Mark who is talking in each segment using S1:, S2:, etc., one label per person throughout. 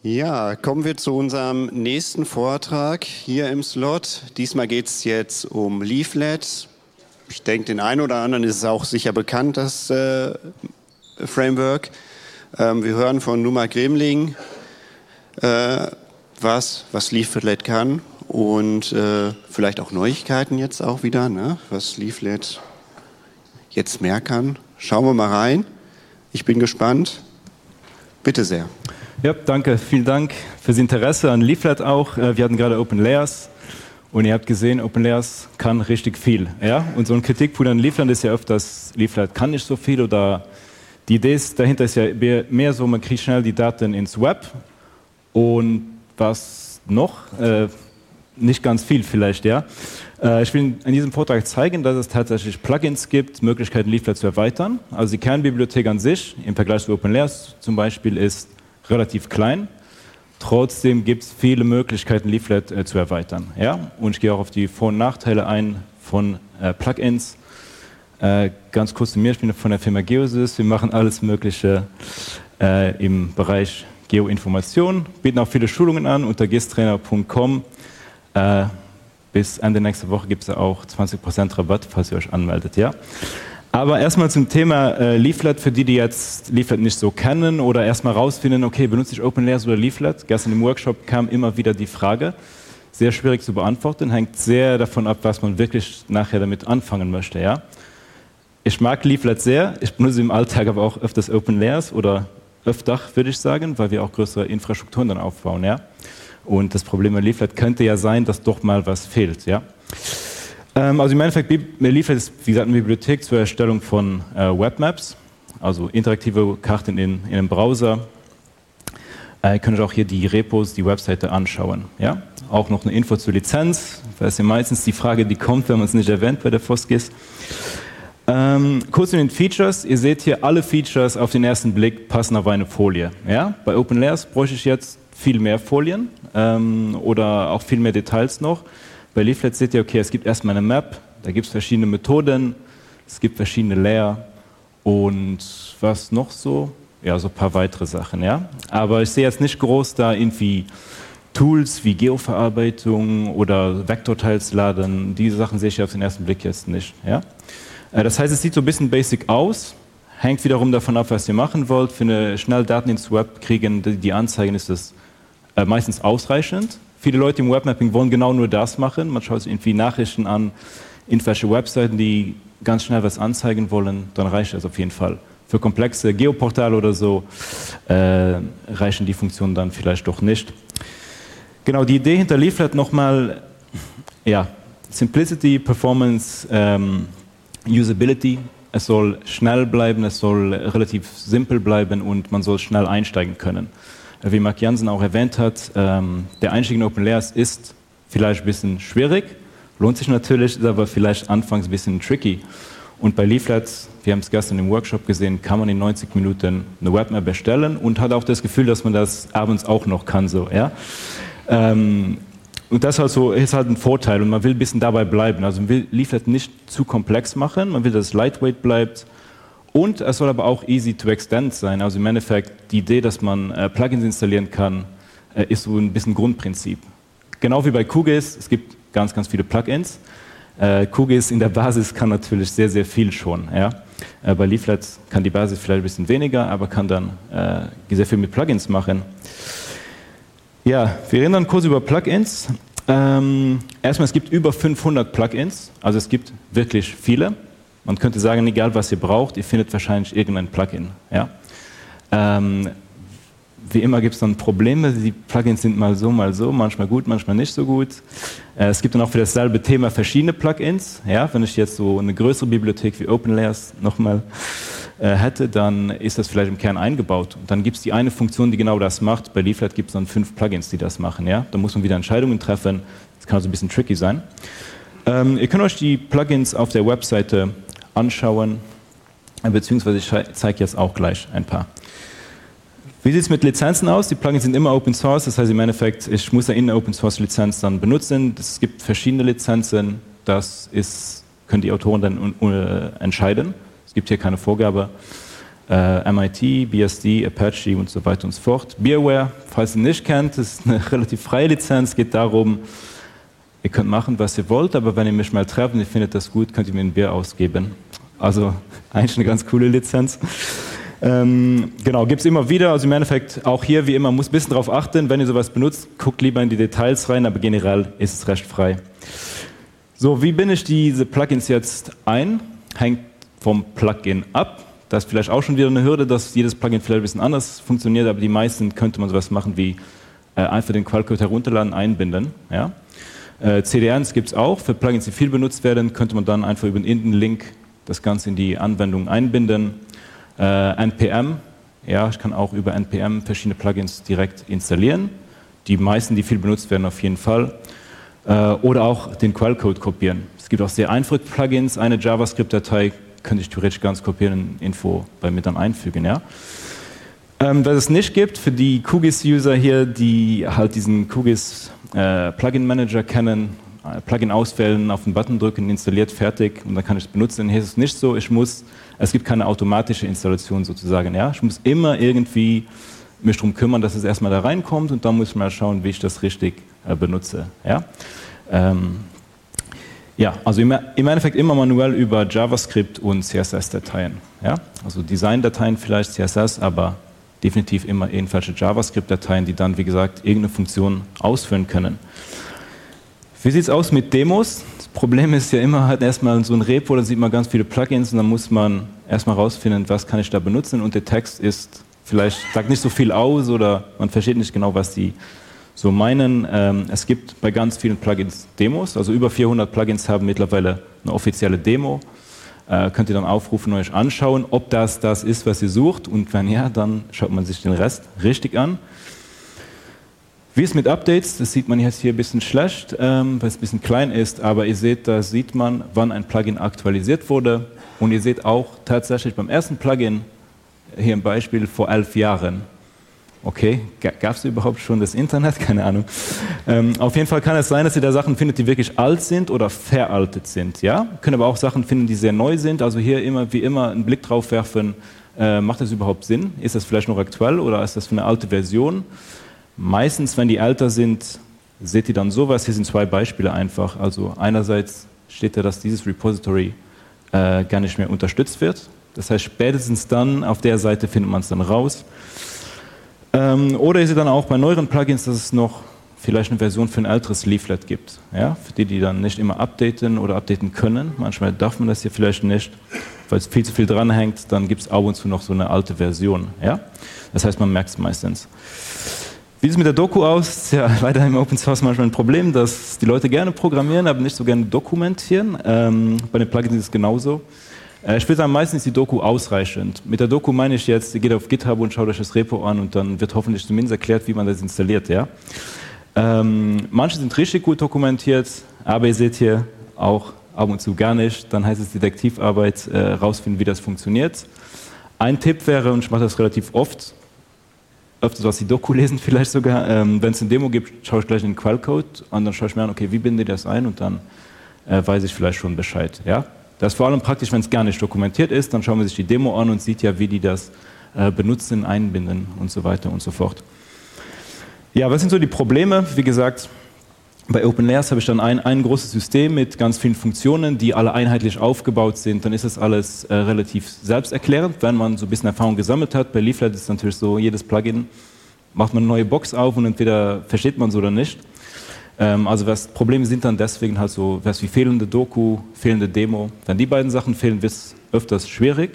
S1: Ja, kommen wir zu unserem nächsten Vortrag hier im Slot. Diesmal geht es jetzt um Leaflet. Ich denke, den einen oder anderen ist es auch sicher bekannt, das Framework. Wir hören von Numa Gremling, was Leaflet kann und vielleicht auch Neuigkeiten jetzt auch wieder, ne? Was Leaflet jetzt mehr kann. Schauen wir mal rein. Ich bin gespannt. Bitte sehr.
S2: Ja, danke. Vielen Dank fürs Interesse an Leaflet auch. Wir hatten gerade Open Layers und ihr habt gesehen, Open Layers kann richtig viel. Ja? Und so ein Kritikpunkt an Leaflet ist ja öfters, Leaflet kann nicht so viel oder die Idee dahinter ist ja mehr so, man kriegt schnell die Daten ins Web und was noch? Nicht ganz viel vielleicht, ja. Ich will in diesem Vortrag zeigen, dass es tatsächlich Plugins gibt, Möglichkeiten Leaflet zu erweitern. Also die Kernbibliothek an sich, im Vergleich zu Open Layers zum Beispiel, ist relativ klein. Trotzdem gibt es viele Möglichkeiten, Leaflet zu erweitern. Ja? Und ich gehe auch auf die Vor- und Nachteile ein von Plugins. Ganz kurz zu mir, ich bin von der Firma Geosys. Wir machen alles Mögliche im Bereich Geoinformation, bieten auch viele Schulungen an unter gistrainer.com. Bis Ende nächste Woche gibt es auch 20% Rabatt, falls ihr euch anmeldet. Ja? Aber erstmal zum Thema Leaflet, für die jetzt Leaflet nicht so kennen oder erstmal rausfinden, okay, benutze ich Open Layers oder Leaflet? Gestern im Workshop kam immer wieder die Frage, sehr schwierig zu beantworten, hängt sehr davon ab, was man wirklich nachher damit anfangen möchte. Ja? Ich mag Leaflet sehr, ich benutze im Alltag aber auch öfters Open Layers oder öfter, würde ich sagen, weil wir auch größere Infrastrukturen dann aufbauen. Ja? Und das Problem bei Leaflet könnte ja sein, dass doch mal was fehlt. Ja? Also im Endeffekt, Leaflet ist, wie gesagt, eine Bibliothek zur Erstellung von Webmaps, also interaktive Karten in einem Browser. Ihr könnt euch auch hier die Repos, die Webseite anschauen. Ja? Auch noch eine Info zur Lizenz, das ist ja meistens die Frage, die kommt, wenn man es nicht erwähnt bei der FOSGIS. Kurz zu den Features. Ihr seht hier, alle Features auf den ersten Blick passen auf eine Folie. Ja? Bei Open Layers bräuchte ich jetzt viel mehr Folien oder auch viel mehr Details noch. Bei Leaflet seht ihr, okay, es gibt erstmal eine Map, da gibt es verschiedene Methoden, es gibt verschiedene Layer und was noch so? Ja, so ein paar weitere Sachen, ja. Aber ich sehe jetzt nicht groß da irgendwie Tools wie Geoverarbeitung oder Vektorteils laden, diese Sachen sehe ich auf den ersten Blick jetzt nicht, ja. Das heißt, es sieht so ein bisschen basic aus, hängt wiederum davon ab, was ihr machen wollt. Für eine schnell Daten ins Web kriegen, die anzeigen, ist das meistens ausreichend. Viele Leute im Webmapping wollen genau nur das machen. Man schaut sich irgendwie Nachrichten an, irgendwelche Webseiten, die ganz schnell was anzeigen wollen, dann reicht das auf jeden Fall. Für komplexe Geoportale oder so reichen die Funktionen dann vielleicht doch nicht. Genau, die Idee hinter Leaflet nochmal, ja, Simplicity, Performance, Usability. Es soll schnell bleiben, es soll relativ simpel bleiben und man soll schnell einsteigen können. Wie Mark Jansen auch erwähnt hat, der Einstieg in Open Layers ist vielleicht ein bisschen schwierig, lohnt sich natürlich, ist aber vielleicht anfangs ein bisschen tricky. Und bei Leaflet, wir haben es gestern im Workshop gesehen, kann man in 90 Minuten eine Webmap erstellen und hat auch das Gefühl, dass man das abends auch noch kann. So, ja? Und das ist halt ein Vorteil und man will ein bisschen dabei bleiben. Also man will Leaflet nicht zu komplex machen, man will, dass es lightweight bleibt. Und es soll aber auch easy to extend sein. Also im Endeffekt, die Idee, dass man Plugins installieren kann, ist so ein bisschen Grundprinzip. Genau wie bei QGIS, es gibt ganz, ganz viele Plugins. QGIS in der Basis kann natürlich sehr, sehr viel schon. Ja? Bei Leaflet kann die Basis vielleicht ein bisschen weniger, aber kann dann sehr viel mit Plugins machen. Ja, wir reden dann kurz über Plugins. Erstmal, es gibt über 500 Plugins, also es gibt wirklich viele. Man könnte sagen, egal was ihr braucht, ihr findet wahrscheinlich irgendein Plugin. Ja? Wie immer gibt es dann Probleme, die Plugins sind mal so, manchmal gut, manchmal nicht so gut. Es gibt dann auch für dasselbe Thema verschiedene Plugins. Ja? Wenn ich jetzt so eine größere Bibliothek wie Open Layers nochmal hätte, dann ist das vielleicht im Kern eingebaut. Und dann gibt es die eine Funktion, die genau das macht. Bei Leaflet gibt es dann 5 Plugins, die das machen. Ja? Da muss man wieder Entscheidungen treffen. Das kann also ein bisschen tricky sein. Ihr könnt euch die Plugins auf der Webseite anschauen, beziehungsweise ich zeige jetzt auch gleich ein paar. Wie sieht es mit Lizenzen aus? Die Plugins sind immer Open Source, das heißt im Endeffekt, ich muss ja in eine Open Source Lizenz dann benutzen. Es gibt verschiedene Lizenzen, können die Autoren dann entscheiden. Es gibt hier keine Vorgabe. MIT, BSD, Apache und so weiter und so fort. Beerware, falls ihr nicht kennt, ist eine relativ freie Lizenz, geht darum, ihr könnt machen, was ihr wollt, aber wenn ihr mich mal trefft und ihr findet das gut, könnt ihr mir ein Bier ausgeben. Also eigentlich eine ganz coole Lizenz. Genau, gibt es immer wieder, also im Endeffekt auch hier, wie immer, muss ein bisschen darauf achten, wenn ihr sowas benutzt, guckt lieber in die Details rein, aber generell ist es recht frei. So, wie binde ich diese Plugins jetzt ein? Hängt vom Plugin ab. Das ist vielleicht auch schon wieder eine Hürde, dass jedes Plugin vielleicht ein bisschen anders funktioniert, aber die meisten könnte man sowas machen wie einfach den Quellcode herunterladen, einbinden. Ja? CDNs gibt es auch, für Plugins, die viel benutzt werden, könnte man dann einfach über einen Link das Ganze in die Anwendung einbinden. NPM, ja, ich kann auch über NPM verschiedene Plugins direkt installieren. Die meisten, die viel benutzt werden, auf jeden Fall. Oder auch den Quellcode kopieren. Es gibt auch sehr einfache Plugins, eine JavaScript-Datei könnte ich theoretisch ganz kopieren und Info bei mir dann einfügen. Ja? Was es nicht gibt, für die QGIS-User hier, die halt diesen QGIS Plugin-Manager kennen, Plugin auswählen, auf den Button drücken, installiert, fertig und dann kann ich es benutzen. Hier ist es nicht so, es gibt keine automatische Installation sozusagen. Ja? Ich muss immer irgendwie mich darum kümmern, dass es erstmal da reinkommt und dann muss ich mal schauen, wie ich das richtig benutze. Ja? Ja, also im Endeffekt immer manuell über JavaScript und CSS-Dateien. Ja? Also Design-Dateien vielleicht, CSS, aber definitiv immer irgendwelche JavaScript-Dateien, die dann, wie gesagt, irgendeine Funktion ausführen können. Wie sieht es aus mit Demos? Das Problem ist ja immer halt erstmal so ein Repo, da sieht man ganz viele Plugins und dann muss man erstmal rausfinden, was kann ich da benutzen und der Text ist vielleicht, sagt nicht so viel aus oder man versteht nicht genau, was die so meinen. Es gibt bei ganz vielen Plugins Demos, also über 400 Plugins haben mittlerweile eine offizielle Demo. Könnt ihr dann aufrufen und euch anschauen, ob das ist, was ihr sucht und wenn ja, dann schaut man sich den Rest richtig an. Wie ist mit Updates? Das sieht man jetzt hier ein bisschen schlecht, weil es ein bisschen klein ist, aber ihr seht, da sieht man, wann ein Plugin aktualisiert wurde. Und ihr seht auch tatsächlich beim ersten Plugin, hier im Beispiel, vor 11 Jahren. Okay, gab es überhaupt schon das Internet? Keine Ahnung. Auf jeden Fall kann es sein, dass ihr da Sachen findet, die wirklich alt sind oder veraltet sind. Ja? Können aber auch Sachen finden, die sehr neu sind. Also hier immer, wie immer einen Blick drauf werfen, macht das überhaupt Sinn? Ist das vielleicht noch aktuell oder ist das für eine alte Version? Meistens, wenn die älter sind, seht ihr dann sowas. Hier sind zwei Beispiele einfach. Also einerseits steht da, dass dieses Repository gar nicht mehr unterstützt wird. Das heißt, spätestens dann auf der Seite findet man es dann raus. Oder ihr seht dann auch bei neueren Plugins, dass es noch vielleicht eine Version für ein älteres Leaflet gibt. Ja? Für die dann nicht immer updaten oder updaten können. Manchmal darf man das hier vielleicht nicht, weil es viel zu viel dranhängt. Dann gibt es ab und zu noch so eine alte Version. Ja? Das heißt, man merkt es meistens. Wie sieht es mit der Doku aus? Ist ja leider im Open Source manchmal ein Problem, dass die Leute gerne programmieren, aber nicht so gerne dokumentieren. Bei den Plugins ist es genauso. Ich würde sagen, meistens ist die Doku ausreichend. Mit der Doku meine ich jetzt, ihr geht auf GitHub und schaut euch das Repo an und dann wird hoffentlich zumindest erklärt, wie man das installiert. Ja? Manche sind richtig gut dokumentiert, aber ihr seht hier auch ab und zu gar nicht. Dann heißt es Detektivarbeit, rausfinden, wie das funktioniert. Ein Tipp wäre, und ich mache das relativ oft, öfters was die Doku lesen vielleicht sogar, wenn es eine Demo gibt, schaue ich gleich in den Quellcode und dann schaue ich mir an, okay, wie binde ich das ein und dann weiß ich vielleicht schon Bescheid. Ja? Das ist vor allem praktisch, wenn es gar nicht dokumentiert ist, dann schauen wir sich die Demo an und sieht ja, wie die das benutzen, einbinden und so weiter und so fort. Ja, was sind so die Probleme? Wie gesagt, bei OpenLayers habe ich dann ein großes System mit ganz vielen Funktionen, die alle einheitlich aufgebaut sind. Dann ist das alles relativ selbsterklärend, wenn man so ein bisschen Erfahrung gesammelt hat. Bei Leaflet ist es natürlich so, jedes Plugin macht man eine neue Box auf und entweder versteht man es oder nicht. Also Probleme sind dann deswegen halt so was wie fehlende Doku, fehlende Demo. Wenn die beiden Sachen fehlen, wird es öfters schwierig.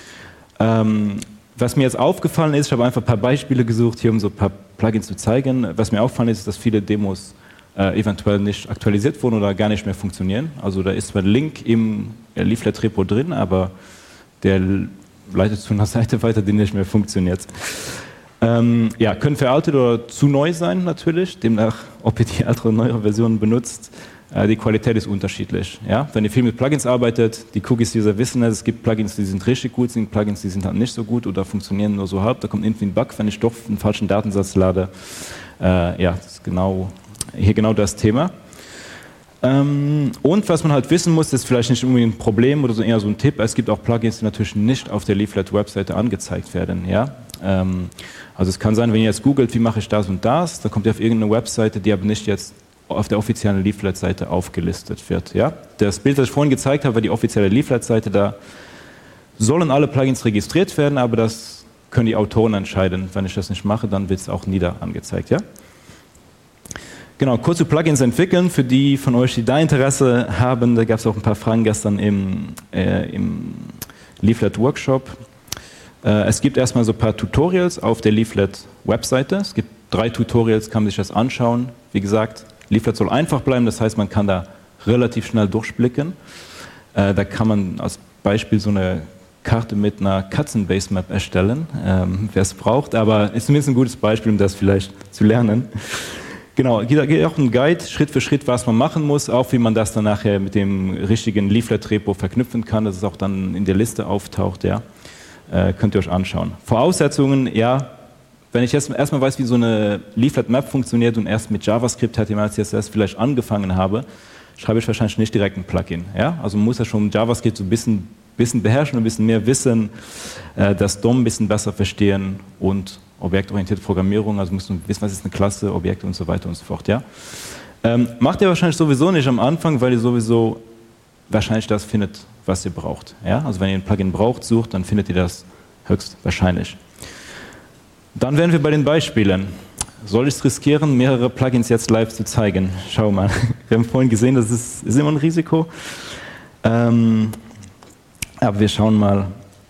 S2: Was mir jetzt aufgefallen ist, ich habe einfach ein paar Beispiele gesucht, hier um so ein paar Plugins zu zeigen. Was mir aufgefallen ist, dass viele Demos eventuell nicht aktualisiert wurden oder gar nicht mehr funktionieren. Also da ist zwar ein Link im Leaflet-Repo drin, aber der leitet zu einer Seite weiter, die nicht mehr funktioniert. Ja, können veraltet oder zu neu sein natürlich, demnach, ob ihr die ältere oder neuere Version benutzt, die Qualität ist unterschiedlich. Ja? Wenn ihr viel mit Plugins arbeitet, die QGIS-User wissen es, es gibt Plugins, die sind richtig gut, es gibt Plugins, die sind halt nicht so gut oder funktionieren nur so halb, da kommt irgendwie ein Bug, wenn ich doch einen falschen Datensatz lade. Ja, das ist hier genau das Thema. Und was man halt wissen muss, ist vielleicht nicht unbedingt ein Problem oder so eher so ein Tipp, es gibt auch Plugins, die natürlich nicht auf der Leaflet-Webseite angezeigt werden. Ja? Also es kann sein, wenn ihr jetzt googelt, wie mache ich das und das, dann kommt ihr auf irgendeine Webseite, die aber nicht jetzt auf der offiziellen Leaflet-Seite aufgelistet wird. Ja? Das Bild, das ich vorhin gezeigt habe, war die offizielle Leaflet-Seite, da sollen alle Plugins registriert werden, aber das können die Autoren entscheiden. Wenn ich das nicht mache, dann wird es auch nieder angezeigt. Ja? Genau, kurze Plugins entwickeln, für die von euch, die da Interesse haben, da gab es auch ein paar Fragen gestern im Leaflet-Workshop. Es gibt erstmal so ein paar Tutorials auf der Leaflet-Webseite. Es gibt 3 Tutorials, kann man sich das anschauen. Wie gesagt, Leaflet soll einfach bleiben, das heißt, man kann da relativ schnell durchblicken. Da kann man als Beispiel so eine Karte mit einer Katzen-Basemap erstellen, wer es braucht, aber ist zumindest ein gutes Beispiel, um das vielleicht zu lernen. Genau, da geht auch ein Guide, Schritt für Schritt, was man machen muss, auch wie man das dann nachher mit dem richtigen Leaflet-Repo verknüpfen kann, dass es auch dann in der Liste auftaucht, ja. Könnt ihr euch anschauen. Voraussetzungen, ja, wenn ich jetzt erstmal weiß, wie so eine Leaflet-Map funktioniert und erst mit JavaScript, HTML, CSS vielleicht angefangen habe, schreibe ich wahrscheinlich nicht direkt ein Plugin, ja. Also man muss ja schon JavaScript so ein bisschen beherrschen und ein bisschen mehr wissen, das DOM ein bisschen besser verstehen und objektorientierte Programmierung, also muss man wissen, was ist eine Klasse, Objekte und so weiter und so fort. Ja? Macht ihr wahrscheinlich sowieso nicht am Anfang, weil ihr sowieso wahrscheinlich das findet, was ihr braucht. Ja? Also wenn ihr ein Plugin braucht, sucht, dann findet ihr das höchstwahrscheinlich. Dann wären wir bei den Beispielen. Soll ich es riskieren, mehrere Plugins jetzt live zu zeigen? Schau mal, wir haben vorhin gesehen, das ist immer ein Risiko. Aber wir schauen mal.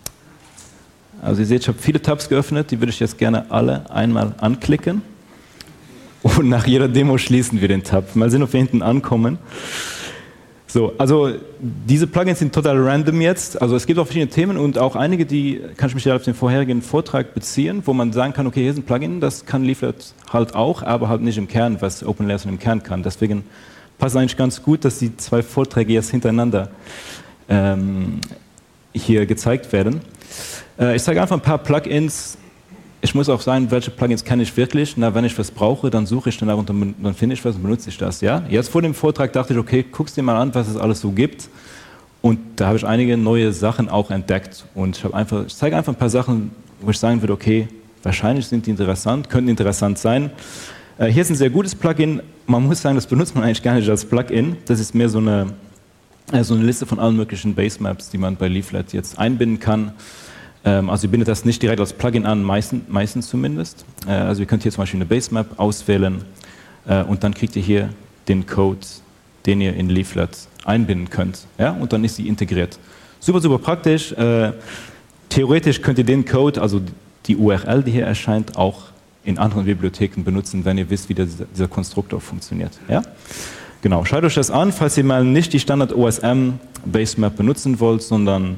S2: Also ihr seht, ich habe viele Tabs geöffnet, die würde ich jetzt gerne alle einmal anklicken. Und nach jeder Demo schließen wir den Tab. Mal sehen, ob wir hinten ankommen. So, also diese Plugins sind total random jetzt. Also es gibt auch verschiedene Themen und auch einige, die kann ich mich ja auf den vorherigen Vortrag beziehen, wo man sagen kann, okay, hier ist ein Plugin, das kann Leaflet halt auch, aber halt nicht im Kern, was OpenLayers im Kern kann. Deswegen passt eigentlich ganz gut, dass die 2 Vorträge jetzt hintereinander hier gezeigt werden. Ich zeige einfach ein paar Plugins. Ich muss auch sagen, welche Plugins kenne ich wirklich. Na, wenn ich was brauche, dann suche ich danach und dann finde ich was und benutze ich das. Ja? Jetzt vor dem Vortrag dachte ich, okay, guck's dir mal an, was es alles so gibt. Und da habe ich einige neue Sachen auch entdeckt. Und ich zeige einfach ein paar Sachen, wo ich sagen würde, okay, wahrscheinlich sind die interessant, könnten interessant sein. Hier ist ein sehr gutes Plugin. Man muss sagen, das benutzt man eigentlich gar nicht als Plugin. Das ist mehr so eine Liste von allen möglichen Basemaps, die man bei Leaflet jetzt einbinden kann. Also ihr bindet das nicht direkt als Plugin an, meistens zumindest. Also ihr könnt hier zum Beispiel eine Basemap auswählen und dann kriegt ihr hier den Code, den ihr in Leaflet einbinden könnt. Ja? Und dann ist sie integriert. Super, super praktisch. Theoretisch könnt ihr den Code, also die URL, die hier erscheint, auch in anderen Bibliotheken benutzen, wenn ihr wisst, wie dieser Konstruktor funktioniert. Ja? Genau, schaut euch das an, falls ihr mal nicht die Standard OSM Basemap benutzen wollt, sondern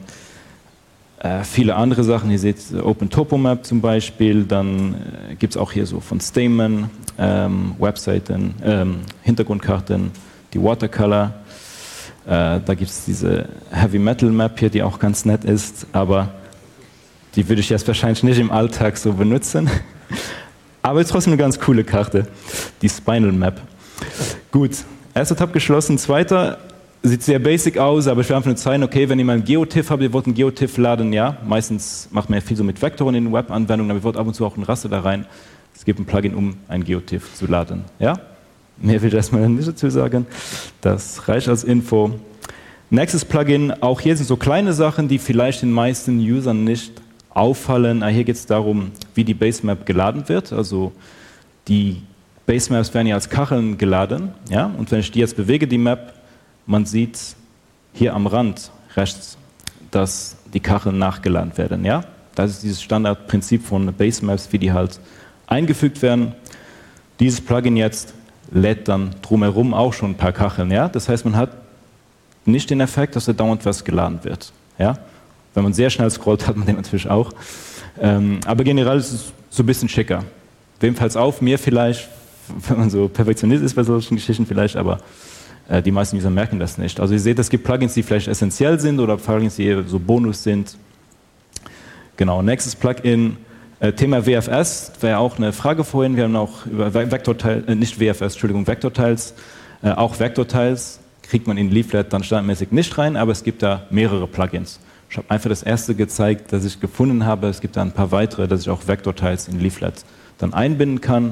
S2: viele andere Sachen. Ihr seht OpenTopomap zum Beispiel, dann gibt es auch hier so von Stamen, Webseiten, Hintergrundkarten, die Watercolor. Da gibt es diese Heavy Metal Map hier, die auch ganz nett ist, aber die würde ich jetzt wahrscheinlich nicht im Alltag so benutzen. Aber ist trotzdem eine ganz coole Karte, die Spinal Map. Gut, erster Tab geschlossen, zweiter. Sieht sehr basic aus, aber ich will einfach nur zeigen, okay, wenn ihr mal ein GeoTIFF habt, ihr wollt ein GeoTIFF laden, ja, meistens macht man ja viel so mit Vektoren in den Web-Anwendungen, aber ihr wollt ab und zu auch ein Raster da rein. Es gibt ein Plugin, um ein GeoTIFF zu laden, ja. Mehr will ich erstmal nicht dazu sagen, das reicht als Info. Nächstes Plugin, auch hier sind so kleine Sachen, die vielleicht den meisten Usern nicht auffallen. Hier geht es darum, wie die Basemap geladen wird, also die Basemaps werden ja als Kacheln geladen, ja, und wenn ich die jetzt bewege, die Map, man sieht hier am Rand rechts, dass die Kacheln nachgeladen werden. Ja? Das ist dieses Standardprinzip von Basemaps, wie die halt eingefügt werden. Dieses Plugin jetzt lädt dann drumherum auch schon ein paar Kacheln. Ja? Das heißt, man hat nicht den Effekt, dass da dauernd was geladen wird. Ja? Wenn man sehr schnell scrollt, hat man den natürlich auch. Aber generell ist es so ein bisschen schicker. Wem fällt es auf? Mir vielleicht, wenn man so Perfektionist ist bei solchen Geschichten vielleicht, aber die meisten User merken das nicht. Also ihr seht, es gibt Plugins, die vielleicht essentiell sind oder Plugins, die eher so Bonus sind. Genau, nächstes Plugin, Thema WFS, war ja auch eine Frage vorhin. Wir haben auch über Vektortiles, Vektortiles, auch Vektortiles. kriegt man in Leaflet dann standardmäßig nicht rein, aber es gibt da mehrere Plugins. Ich habe einfach das erste gezeigt, das ich gefunden habe. Es gibt da ein paar weitere, dass ich auch Vektorteils in Leaflet dann einbinden kann.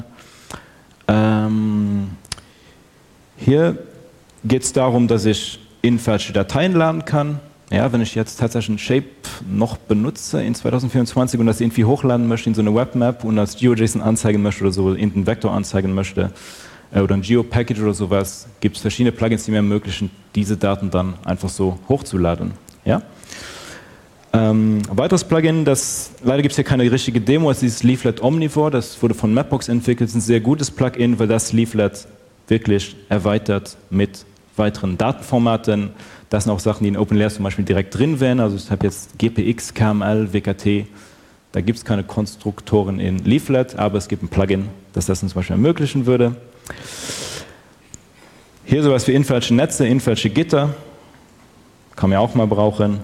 S2: Hier geht es darum, dass ich irgendwelche Dateien laden kann. Ja, wenn ich jetzt tatsächlich ein Shape noch benutze in 2024 und das irgendwie hochladen möchte in so eine Webmap und als GeoJSON anzeigen möchte oder so, irgendeinen Vektor anzeigen möchte oder ein Geo-Package oder sowas, gibt es verschiedene Plugins, die mir ermöglichen, diese Daten dann einfach so hochzuladen. Ja? Weiteres Plugin, leider gibt es hier keine richtige Demo, ist dieses Leaflet Omnivore, das wurde von Mapbox entwickelt, ist ein sehr gutes Plugin, weil das Leaflet wirklich erweitert mit weiteren Datenformaten. Das sind auch Sachen, die in OpenLayers zum Beispiel direkt drin wären. Also ich habe jetzt GPX, KML, WKT. Da gibt es keine Konstruktoren in Leaflet, aber es gibt ein Plugin, das zum Beispiel ermöglichen würde. Hier sowas wie irgendwelche Netze, irgendwelche Gitter. Kann man ja auch mal brauchen.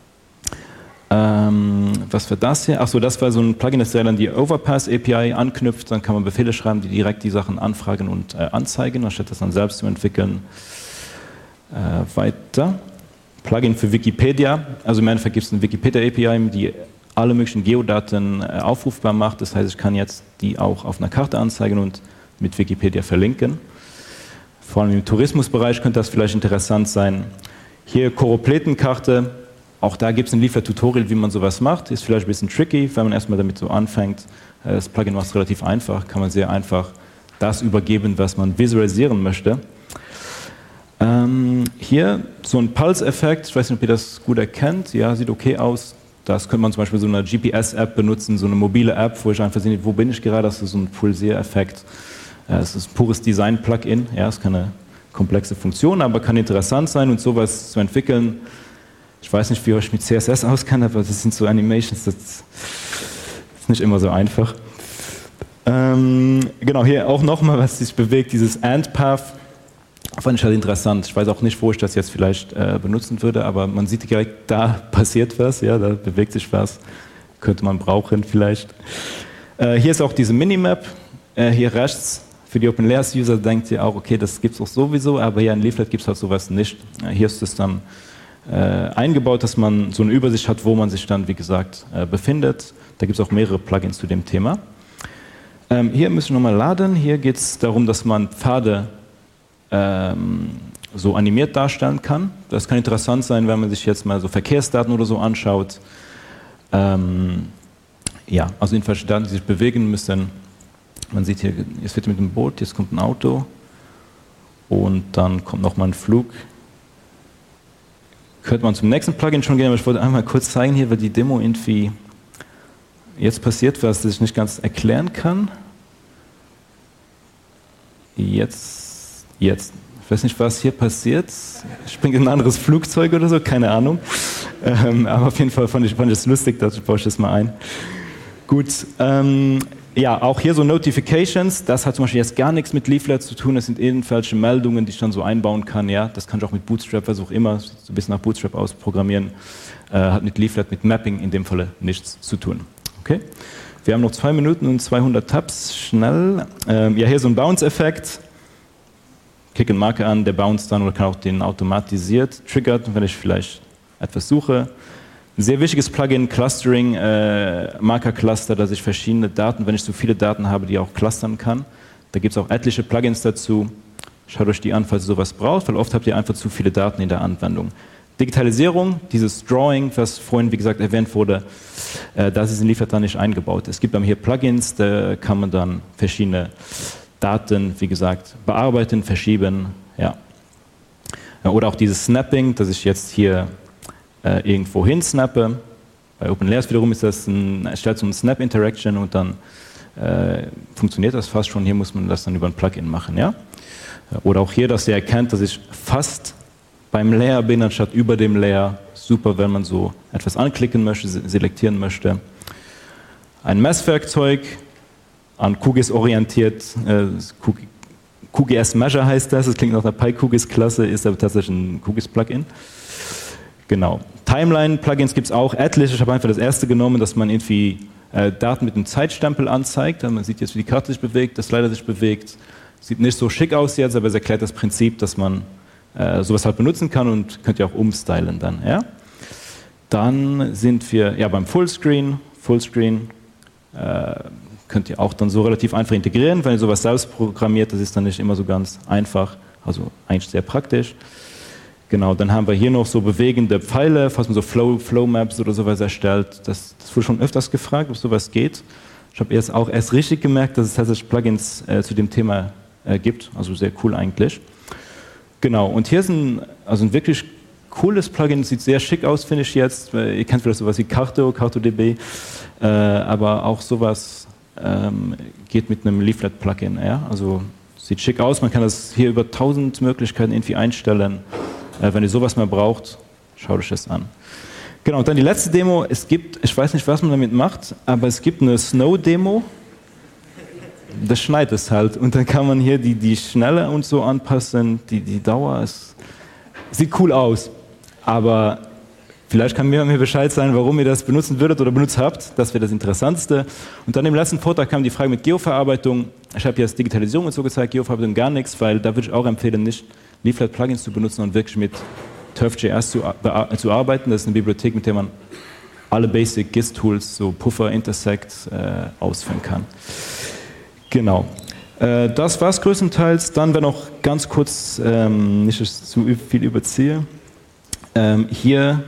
S2: Was war das hier? Achso, das war so ein Plugin, das dann die Overpass API anknüpft. Dann kann man Befehle schreiben, die direkt die Sachen anfragen und anzeigen, anstatt das dann selbst zu entwickeln. Weiter. Plugin für Wikipedia. Also im Endeffekt gibt es eine Wikipedia API, die alle möglichen Geodaten aufrufbar macht. Das heißt, ich kann jetzt die auch auf einer Karte anzeigen und mit Wikipedia verlinken. Vor allem im Tourismusbereich könnte das vielleicht interessant sein. Hier Choropletenkarte. Auch da gibt es ein Leaflet-Tutorial, wie man sowas macht. Ist vielleicht ein bisschen tricky, wenn man erstmal damit so anfängt. Das Plugin macht es relativ einfach. Kann man sehr einfach das übergeben, was man visualisieren möchte. Hier so ein Pulse-Effekt. Ich weiß nicht, ob ihr das gut erkennt. Ja, sieht okay aus. Das könnte man zum Beispiel so eine GPS-App benutzen, so eine mobile App, wo ich einfach sehe, wo bin ich gerade. Das ist so ein Pulsiereffekt. Das ist ein pures Design-Plugin. Ja, ist keine komplexe Funktion, aber kann interessant sein und sowas zu entwickeln. Ich weiß nicht, wie ihr euch mit CSS auskennt, aber das sind so Animations, das ist nicht immer so einfach. Genau, hier auch nochmal, was sich bewegt, dieses AntPath, fand ich halt interessant. Ich weiß auch nicht, wo ich das jetzt vielleicht benutzen würde, aber man sieht direkt, da passiert was, ja, da bewegt sich was, könnte man brauchen vielleicht. Hier ist auch diese Minimap, hier rechts. Für die OpenLayers-User denkt ihr auch, okay, das gibt es auch sowieso, aber hier in Leaflet gibt es halt sowas nicht. Hier ist es dann eingebaut, dass man so eine Übersicht hat, wo man sich dann, wie gesagt, befindet. Da gibt es auch mehrere Plugins zu dem Thema. Hier müssen wir nochmal laden. Hier geht es darum, dass man Pfade so animiert darstellen kann. Das kann interessant sein, wenn man sich jetzt mal so Verkehrsdaten oder so anschaut. Ja, also irgendwelche Daten, die sich bewegen müssen. Man sieht hier, es wird mit dem Boot, jetzt kommt ein Auto und dann kommt nochmal ein Flug. Könnte man zum nächsten Plugin schon gehen, aber ich wollte einmal kurz zeigen hier, weil die Demo irgendwie jetzt passiert was, das ich nicht ganz erklären kann. Jetzt. Ich weiß nicht, was hier passiert. Springt ein anderes Flugzeug oder so, keine Ahnung. Aber auf jeden Fall fand ich es lustig, dass ich baue das mal ein. Gut. Ja, auch hier so Notifications, das hat zum Beispiel jetzt gar nichts mit Leaflet zu tun, das sind irgendwelche Meldungen, die ich dann so einbauen kann, ja, das kann ich auch mit Bootstrap, was auch immer, so ein bisschen nach Bootstrap ausprogrammieren, hat mit Leaflet, mit Mapping in dem Falle nichts zu tun. Okay? Wir haben noch 2 Minuten und 200 Tabs, schnell. Ja, hier so ein Bounce-Effekt, klicke einen Marker an, der bounce dann oder kann auch den automatisiert triggert, wenn ich vielleicht etwas suche. Ein sehr wichtiges Plugin, Clustering, Marker-Cluster, dass ich verschiedene Daten, wenn ich so viele Daten habe, die auch clustern kann. Da gibt es auch etliche Plugins dazu. Schaut euch die an, falls ihr sowas braucht, weil oft habt ihr einfach zu viele Daten in der Anwendung. Digitalisierung, dieses Drawing, was vorhin, wie gesagt, erwähnt wurde, das ist in Leaflet dann nicht eingebaut. Es gibt dann hier Plugins, da kann man dann verschiedene Daten, wie gesagt, bearbeiten, verschieben. Ja. Oder auch dieses Snapping, dass ich jetzt hier irgendwo hin snappe. Bei OpenLayers wiederum ist das stellt so eine Snap-Interaction und dann funktioniert das fast schon. Hier muss man das dann über ein Plugin machen. Ja? Oder auch hier, dass ihr erkennt, dass ich fast beim Layer bin, anstatt über dem Layer. Super, wenn man so etwas anklicken möchte, selektieren möchte. Ein Messwerkzeug, an QGIS orientiert, QGIS Measure heißt das klingt nach einer PyQGIS-Klasse, ist aber tatsächlich ein QGIS-Plugin. Genau. Timeline-Plugins gibt es auch etliche. Ich habe einfach das erste genommen, dass man irgendwie Daten mit einem Zeitstempel anzeigt. Man sieht jetzt, wie die Karte sich bewegt, das Slider sich bewegt. Sieht nicht so schick aus jetzt, aber es erklärt das Prinzip, dass man sowas halt benutzen kann und könnt ihr auch umstylen dann. Ja? Dann sind wir beim Fullscreen. Fullscreen könnt ihr auch dann so relativ einfach integrieren, wenn ihr sowas selbst programmiert, das ist dann nicht immer so ganz einfach, also eigentlich sehr praktisch. Genau, dann haben wir hier noch so bewegende Pfeile, falls man so Flow-Maps oder sowas erstellt. Das wurde schon öfters gefragt, ob sowas geht. Ich habe jetzt auch erst richtig gemerkt, dass es tatsächlich Plugins zu dem Thema gibt, also sehr cool eigentlich. Genau, und hier ist ein wirklich cooles Plugin, sieht sehr schick aus, finde ich jetzt. Ihr kennt vielleicht sowas wie CartoDB, aber auch sowas geht mit einem Leaflet-Plugin. Ja? Also sieht schick aus, man kann das hier über 1000 Möglichkeiten irgendwie einstellen. Wenn ihr sowas mal braucht, schaut euch das an. Genau, und dann die letzte Demo. Es gibt, ich weiß nicht, was man damit macht, aber es gibt eine Snow-Demo. Das schneit es halt. Und dann kann man hier die Schnelle und so anpassen, die Dauer. Sieht cool aus. Aber vielleicht kann mir Bescheid sein, warum ihr das benutzen würdet oder benutzt habt. Das wäre das Interessanteste. Und dann im letzten Vortrag kam die Frage mit Geoverarbeitung. Ich habe jetzt Digitalisierung und so gezeigt, Geoverarbeitung gar nichts, weil da würde ich auch empfehlen, nicht Leaflet-Plugins zu benutzen und wirklich mit Turf.js zu arbeiten. Das ist eine Bibliothek, mit der man alle Basic GIS-Tools, so Puffer, Intersect, ausführen kann. Genau. Das war es größtenteils. Dann, wenn noch ganz kurz, nicht zu viel überziehe, hier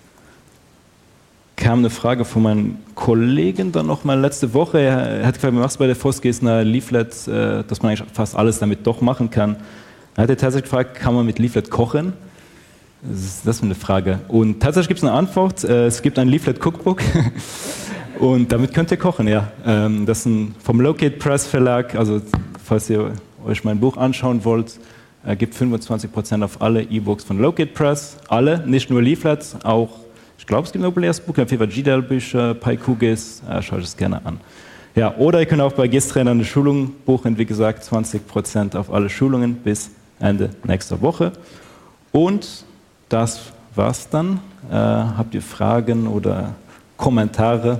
S2: kam eine Frage von meinem Kollegen dann nochmal letzte Woche. Er hat gefragt, wie machst du bei der Vosgesner Leaflet, dass man eigentlich fast alles damit doch machen kann. Da hat er tatsächlich gefragt, kann man mit Leaflet kochen? Das ist eine Frage. Und tatsächlich gibt es eine Antwort. Es gibt ein Leaflet Cookbook und damit könnt ihr kochen, ja. Das ist vom Locate Press Verlag, also falls ihr euch mein Buch anschauen wollt, gibt 25% auf alle E-Books von Locate Press. Alle, nicht nur Leaflets, auch, ich glaube, es gibt ein OpenLayers-Buch, auf jeden Fall GDAL-Bücher, PyQGIS, schaut es gerne an. Ja, oder ihr könnt auch bei GIS-Trainer eine Schulung buchen, wie gesagt, 20% auf alle Schulungen bis Ende nächster Woche. Und das war's dann. Habt ihr Fragen oder Kommentare?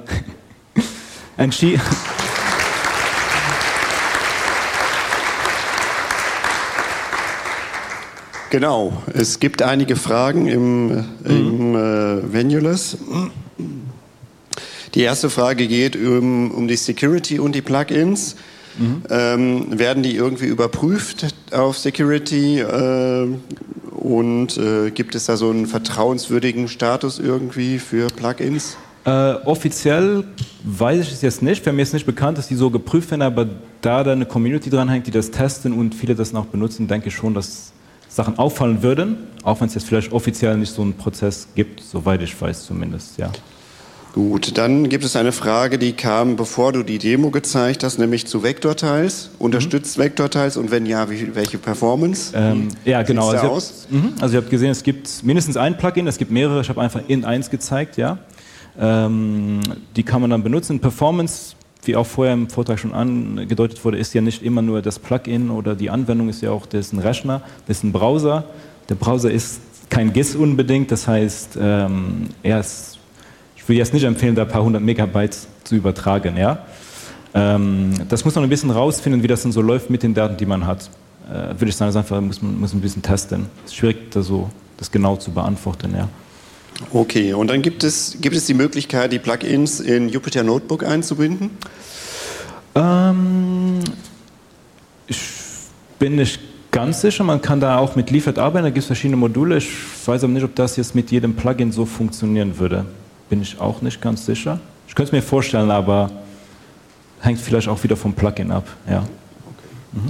S1: Genau, es gibt einige Fragen im Venulus. Die erste Frage geht um die Security und die Plugins. Werden die irgendwie überprüft auf Security und gibt es da so einen vertrauenswürdigen Status irgendwie für Plugins?
S2: Offiziell weiß ich es jetzt nicht. Für mich ist nicht bekannt, dass die so geprüft werden, aber da eine Community dran hängt, die das testen und viele das noch benutzen, denke ich schon, dass Sachen auffallen würden, auch wenn es jetzt vielleicht offiziell nicht so einen Prozess gibt, soweit ich weiß zumindest, ja.
S1: Gut, dann gibt es eine Frage, die kam, bevor du die Demo gezeigt hast, nämlich zu Vektortiles. Unterstützt Vektortiles und wenn ja, welche Performance?
S2: Ja, genau.
S1: Also
S2: ihr habt gesehen, es gibt mindestens ein Plugin, es gibt mehrere, ich habe einfach int1 gezeigt, ja. Die kann man dann benutzen. Performance, wie auch vorher im Vortrag schon angedeutet wurde, ist ja nicht immer nur das Plugin oder die Anwendung, ist ja auch, das ist ein Rechner, das ist ein Browser. Der Browser ist kein GIS unbedingt, das heißt, ich würde jetzt nicht empfehlen, da ein paar 100 Megabyte zu übertragen. Ja? Das muss man ein bisschen rausfinden, wie das denn so läuft mit den Daten, die man hat. Würde ich sagen, das einfach muss ein bisschen testen. Es ist schwierig, das genau zu beantworten. Ja.
S1: Okay, und dann gibt es die Möglichkeit, die Plugins in Jupyter Notebook einzubinden?
S2: Ich bin nicht ganz sicher, man kann da auch mit Leaflet arbeiten, da gibt es verschiedene Module. Ich weiß aber nicht, ob das jetzt mit jedem Plugin so funktionieren würde. Bin ich auch nicht ganz sicher. Ich könnte es mir vorstellen, aber hängt vielleicht auch wieder vom Plugin ab. Ja.
S1: Okay.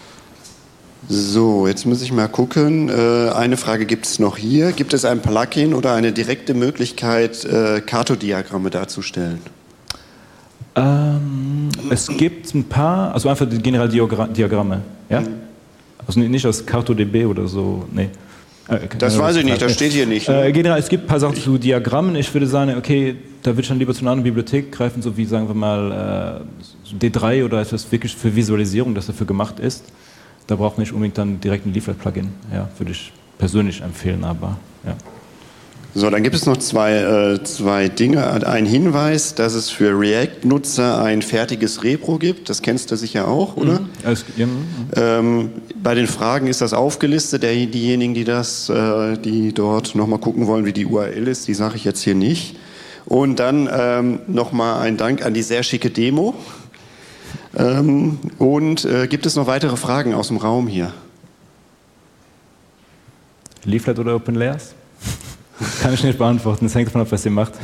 S1: So, jetzt muss ich mal gucken. Eine Frage gibt es noch hier. Gibt es ein Plugin oder eine direkte Möglichkeit, Kartodiagramme darzustellen?
S2: Es gibt ein paar, also einfach die Generaldiagramme. Ja? Also nicht aus CartoDB oder so, nee.
S1: Das weiß ich nicht, das steht hier nicht. Ne?
S2: Generell, es gibt ein paar Sachen zu Diagrammen. Ich würde sagen, okay, da würde ich dann lieber zu einer anderen Bibliothek greifen, so wie, sagen wir mal, D3 oder etwas wirklich für Visualisierung, das dafür gemacht ist. Da braucht man nicht unbedingt dann direkt ein Leaflet-Plugin. Ja, würde ich persönlich empfehlen, aber ja.
S1: So, dann gibt es noch zwei Dinge. Ein Hinweis, dass es für React-Nutzer ein fertiges Repro gibt. Das kennst du sicher auch, oder? Bei den Fragen ist das aufgelistet. Diejenigen, die dort nochmal gucken wollen, wie die URL ist, die sage ich jetzt hier nicht. Und dann nochmal ein Dank an die sehr schicke Demo. Gibt es noch weitere Fragen aus dem Raum hier?
S2: Leaflet oder OpenLayers? Kann ich nicht beantworten, das hängt davon ab, was ihr macht.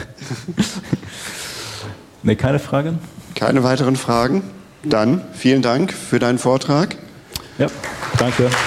S2: Ne, keine Fragen?
S1: Keine weiteren Fragen? Dann vielen Dank für deinen Vortrag.
S2: Ja, danke.